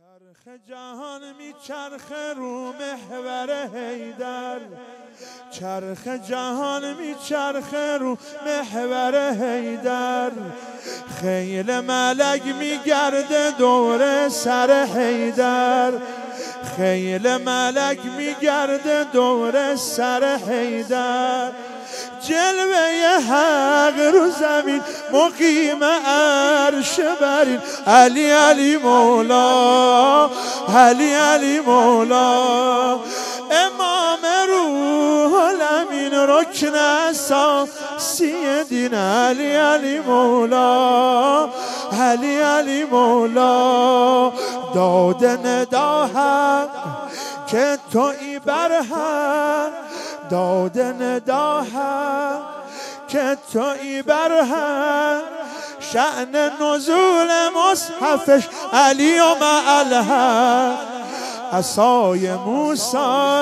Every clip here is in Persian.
چرخ جهان میچرخه رو محور حیدر، چرخ جهان میچرخه رو محور حیدر، خیل ملک میگرده دور سر حیدر، خیل ملک میگرده دور سر حیدر، جلوه حق رو زمین مقیم عرش برین، علی علی مولا، علی علی مولا، امام روح الامین رکن اساسی دین، علی علی مولا، علی علی مولا، داد ندا حق که تویی برحق، داد ندا حق که تویی برحق، شأن نزول مصحفش علی و مع الحق، عصای موسی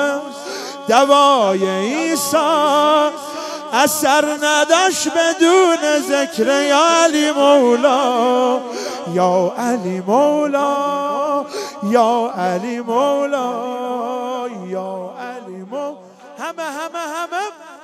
دوای عیسی، اثر نداشت بدون ذکر یا علی مولا، یا علی مولا، یا علی مولا، یا علی مولا، همه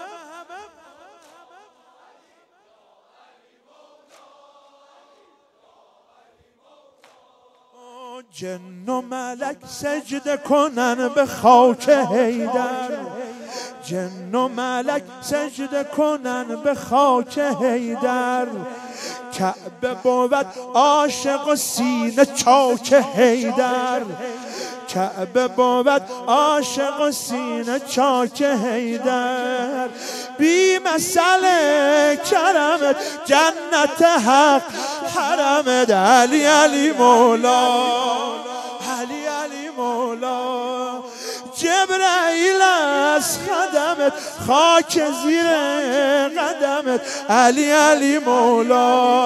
جن و ملک سجده کنن به خاک حیدر، جن و ملک سجده کنن به خاک حیدر، کعبه بود عاشق و سینه چاک حیدر، کعبه بود عاشق و سینه چاک حیدر، بی مسئله کرمت جنت حق حرمت، علی علی مولا، علی علی مولا، جبرائیل از خدمت خاک زیر قدمت، علی علی مولا،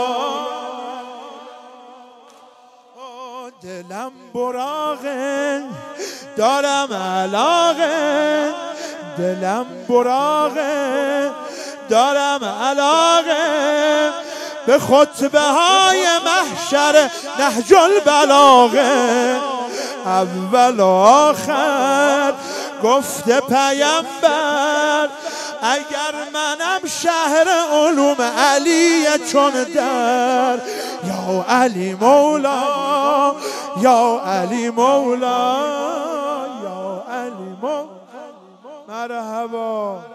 دلم براغه دارم علاقه، دلم براغه دارم علاقه، به خطبه های محشر نهج البلاغه، اول و آخر گفته پیامبر، اگر منم شهر علوم علی چون در، یا علی مولا، یا علی مولا، یا علی مولا، مرحبا.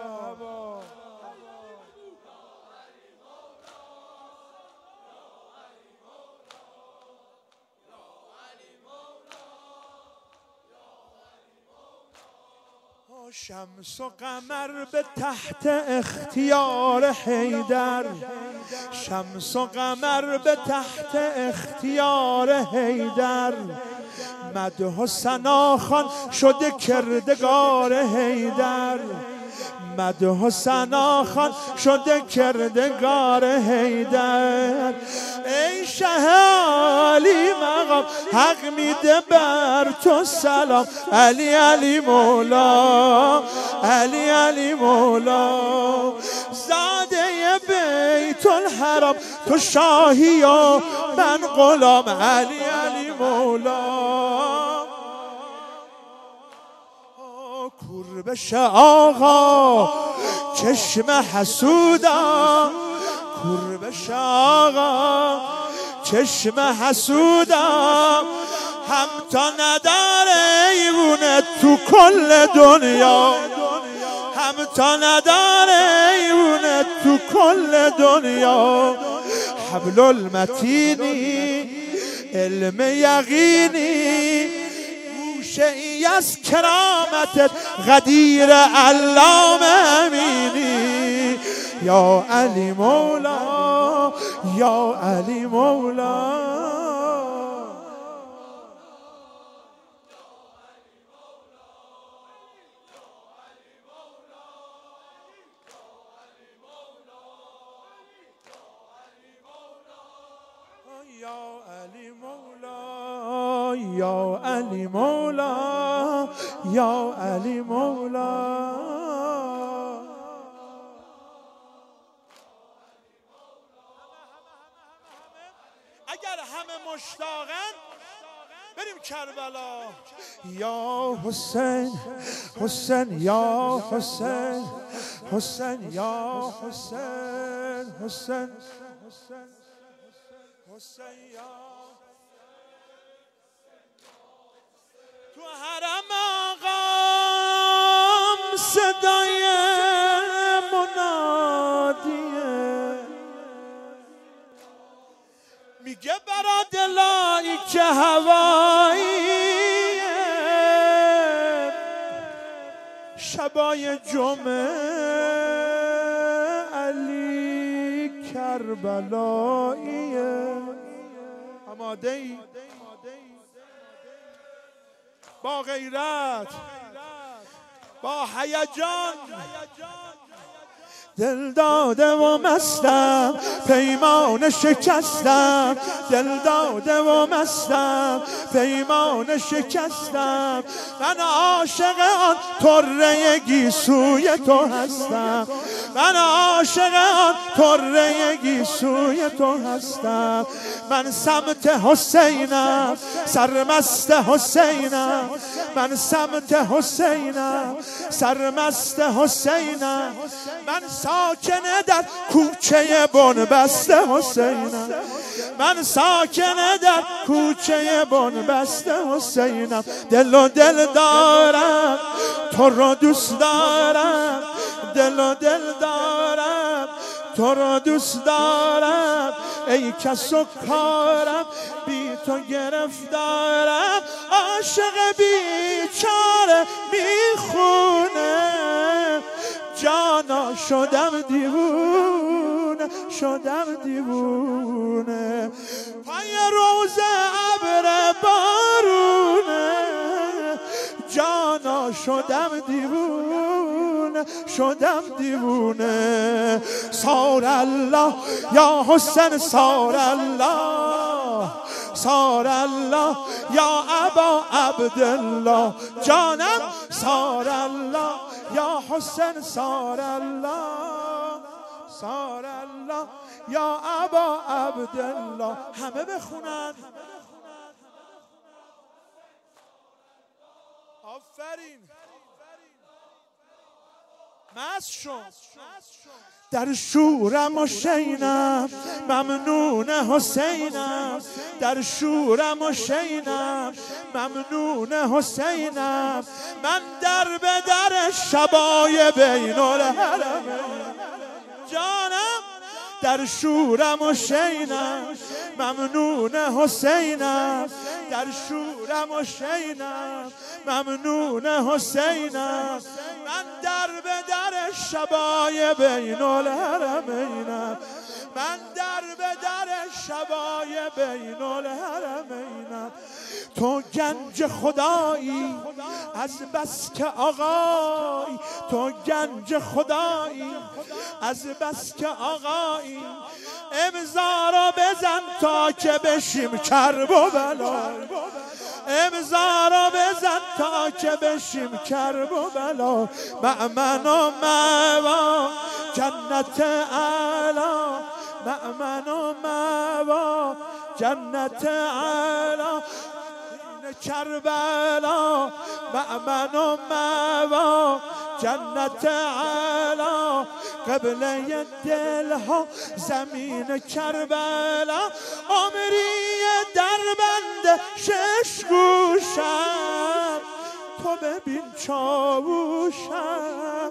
شمس و قمر به تحت اختیار حیدر، شمس و قمر به تحت اختیار حیدر، مدح و ثناخوان شده کردگار حیدر، مدح و ثناخوان شده کردگار حیدر، ای شه عالی مقام حق میده بر تو سلام، علی علی مولا، علی علی مولا، زاده بیت الحرام تو شاهی و من غلام، علی علی مولا، کور بشه آقا چشم حسودا، کور بشه آقا چشم حسودا، هم تا نداره ایوونه تو کل دنیا، هم تا نداره ایوونه تو کل دنیا، حبل المتینی علم یقینی، گوشه ای از کرامتت غدیر علامه امینی، یا علی مولا، یا علی مولا، یا علی مولا، یا علی مولا، یا علی مولا، اگر همه مشتاقن بریم کربلا یا حسین حسین یا حسین حسین یا حسین حسین حسین یا تو حرم آقام صدای منادیه میگه برا دلایی که هواییه شبای جمعه علی کربلاییه آماده ای با غیرت با هیجان دل داده و مستم پیمان شکستم دل داده و مستم پیمان شکستم من عاشق آن طره گیسوی تو هستم من عاشق آن طره گیسوی تو هستم من سمت حسینم سرمست حسینم من سمت حسینم سرمست حسینم من ساکن در کوچه بنبست حسینم من ساکن در کوچه بنبست حسینم دل و دل دارم تو رو دوست دارم دل و دل دارم تو رو دوست دارم ای کس و کارم بی تو گرفتارم عاشق بیچاره میخونه جانا شدم دیوونه شدم دیوونه پای روز ابر بارونه جانا شدم دیوونه شدم دیوونه صار الله یا حسین صار الله صار الله یا ابا عبدالله جانم صار الله یا حسین صار الله صار الله یا ابا عبدالله همه بخونن آفرین مست شو در شورم و شینم ممنون حسینم در شورم و شینم ممنون حسینم من در به در شبای بین الحرمین جانم در شورم و شینم ممنون حسینم در شورم و شینم ممنون حسینم من در به در شبای بین الحرمینم من در به در شبای بین الحرمینم تو گنج خدایی از بس که آقایی تو گنج خدایی از بس که آقایی امضا را بزن تا که بشیم کرب و بلا امضا را بزن تا که بشیم کرب و بلا مأمن و مأوا جنت اعلی مأمن و مأوا جنت اعلی کربلا مأمن و مأوا جنت اعلی قبله دلها زمین کربلا عمری در بند شش گوشم تو ببین چاووشم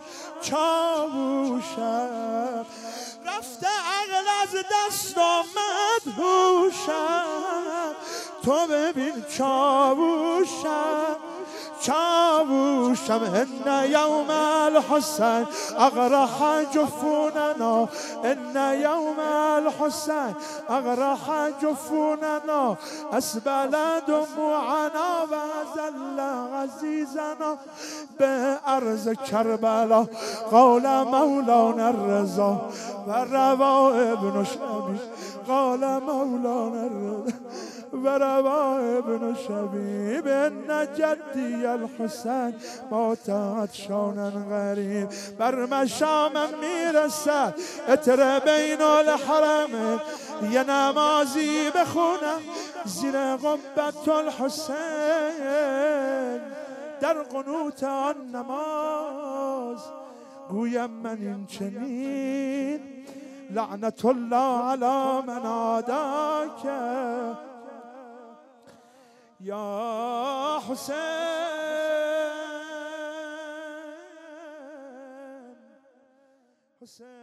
چاووشم رفته عقل از دست آمد هوشم تو ببین چاووشم چاووشم ان یوم الحسین اغرح جفوننا ان یوم الحسین اغرح جفوننا اسبل دموعنا و ذل عزیزنا به ارض کربلا قال مولانا الرضا و روا ابن شبیب قال مولانا الرضا وروى ابن شبيب ان جدي الحسین مات شونا غریب. بر مشامم میرسد عطر بین الحرمین، یه نمازی بخونم زیر قبة الحسین. در قنوت آن نماز گویم من این چنین، لعنت الله علی من عاداک یا حسین. حسین